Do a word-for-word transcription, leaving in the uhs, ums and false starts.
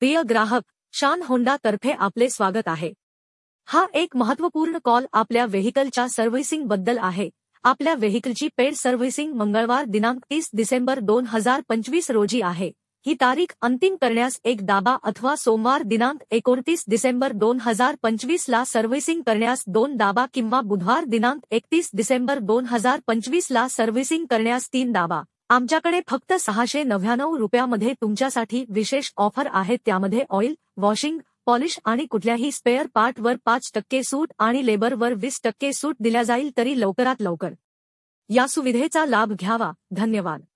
प्रिय ग्राहक, शान होंडा तर्फे आपले स्वागत आहे। हा एक महत्त्वपूर्ण कॉल आपल्या व्हेइकलच्या सर्व्हिसिंग बद्दल आहे। आपल्या व्हेइकलची पेड सर्व्हिसिंग मंगळवार दिनांक तीस डिसेंबर दोन हजार पंचवीस रोजी आहे। ही तारीख अंतिम करण्यास एक दाबा अथवा सोमवार दिनांक एकोणतीस डिसेंबर दोन हजार पंचवीस ला सर्व्हिसिंग करण्यास दोन दाबा किंवा बुधवार दिनांक एकतीस डिसेंबर दोन हजार पंचवीस ला सर्व्हिसिंग करण्यास तीन दाबा। आमच्याकडे फक्त सहाशे नव्याण्णव रुपयामध्ये तुमच्यासाठी विशेष ऑफर आहे। त्यामध्ये ऑइल, वॉशिंग, पॉलिश आणि कुठल्याही स्पेअर पार्टवर पाच टक्के सूट आणि लेबरवर वीस टक्के सूट दिल्या जाईल। तरी लवकरात लवकर या सुविधेचा लाभ घ्यावा। धन्यवाद।